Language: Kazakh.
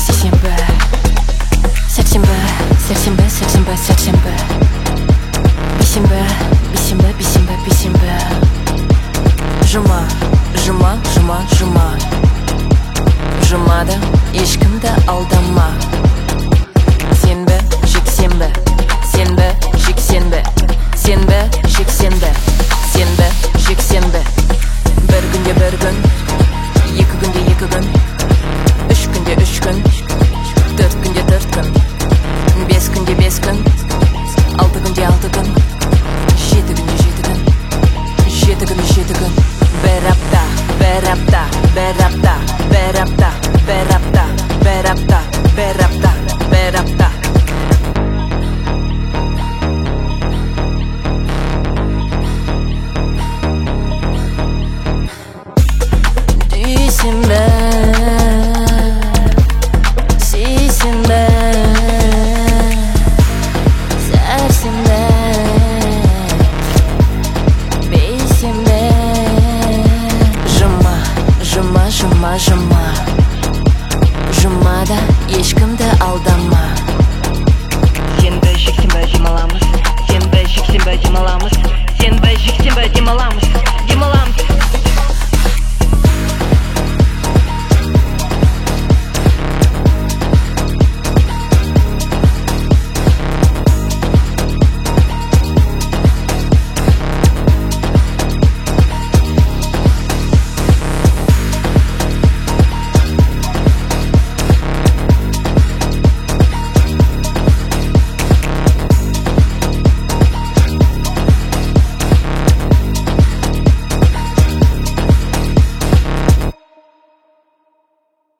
сейсенбі, сәрсенбі, сәрсенбі, сәрсенбі, сәрсенбі, бейсенбі, бейсенбі, бейсенбі, бейсенбі, жұма, жұма, жұма, жұма, жұмада ешкімді алдама. Сенбі, жексенбі, сенбі, жексенбі, сенбі, жексенбі, сенбі, жексенбі, бір күнде бір күн, екі күнде екі күн, үш күнде үш күн, төрт күнде төрт күн, бес күнде бес күн, алты күнде алты күн, жеті күнде жеті күн, жеті күнде жеті күн, бір апта, бір апта, бір апта, бір апта, бір апта, бір апта, бір апта, бір апта. Дүйсенбі, сейсенбі, сәрсенбі, бейсенбі, жұма, жұма, жұма, жұма, жұмада ешкімді алдама. Сенбі, жексенбі демаламыз, сенбі, жексенбі демаламыз, сенбі, жексенбі демаламыз.